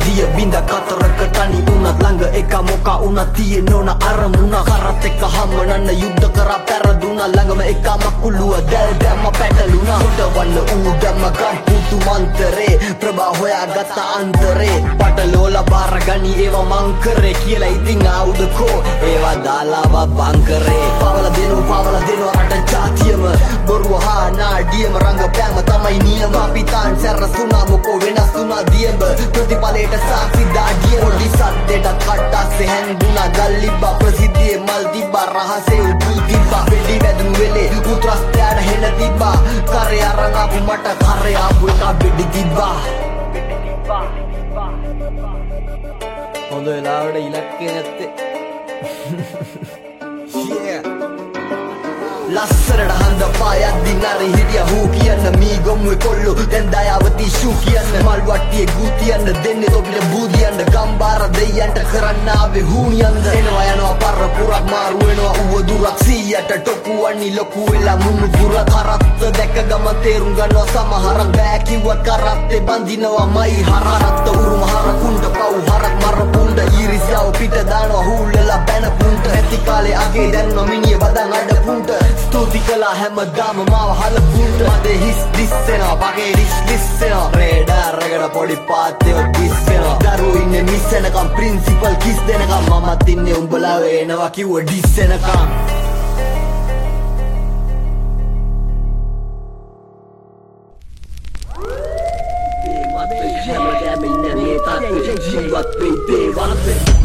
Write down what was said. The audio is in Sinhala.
දිය බිඳ කතරක තනි වුණත් ළඟ එක මොකා වුණත් තියෙන්න ඕන අරමුණ කරත් එක්ක හම්බනන්න යුද්ධ කරා පැරදුනා ළඟම එක මකුලුව දැල් දැම්ම පැටලුණා උඩවන්න ඌඩම ගම්පුතු මන්තරේ ප්‍රභා හොයාගත්ත අන්තරේ පටලෝලා බාර ගනි ඒවා මං කරේ කියලා ඉතින් ආවුදකෝ ඒවා දාලාව බංකරේ පවල දෙනෝ රට ජාතියම බොරුව හා නාඩියම රංගපෑම තමයි නියම අපිතාන් සැරසුනා මොකෝ වෙනස් වුණා දියඹ ප්‍රතිඵලයට සාක්ෂි දාඩිය පොඩි සද්දෙට කට්ටස්සේ හැන්දුනා ගල්ලිබ්බා ප්‍රසිද්ධියේ මල් තිබ්බා රහසේ උපුල් තිබ්බා වෙඩි වැදුණු වෙලේ උත්‍රස්තයාට හෙන තිබ්බා කරේ අරන් ආපු මට කරේ ආපු එක වෙඩි තිබ්බා හොඳ වෙලාවට ඉලක්කේ නැත්තේ ලස්සරට හඳ පායද්දි නරි හිටිය හූ කියන්න මී ගොම්ුවේ කොල්ලු දැන් දයාවති ෂූ කියන්න මල් වට්ටියේ ගූ තියන්න දෙන්නේ තොපිට බූදියන්න ගම්බාර දෙයයන්ට කරන්න ආවේ හූනියන්ද එනවා යනවා පර පුරක් මාරු වෙනවා ඌව දුරක් 100ට ටොකු වන්නි ලොකු වෙලා මුණු පුර කරත්ත දැක ගම තේරුම් ගන්නවා සමහරක් බෑ කිව්වත් කරත්තේ බඳිනවා මයි හරරත්ත උරුම හරකුණ්ඩ පව් හරක් මරපුණ්ඩ ඊරිසියාව පිට දානවා හූල්ලලා බැන පුණ්ඩ ඇති කාලේ අගේ දැන්නවා මිනිය බදන් අඩ පුණ්ඩ ස්තුති කළා හැමදාම මාව හලපුන්ට මදේ හිස් දිස්සෙනවා වගේ ලිස්සෙනවා රේඩාර් එකට පොඩි පාත්තයෝ දිස්සෙනවා දරුවෝ ඉන්නේ මිස්සෙනකම් ප්‍රින්සිපල් කිස් දෙනකම් මමත් ඉන්නේ උඹලා වෙනවා කිව්ව ඩිස්සෙනකම් ඒ මත හැමදාම ඉන්නේ මේ තාත්තේ ජීවත් වෙයි දේවල්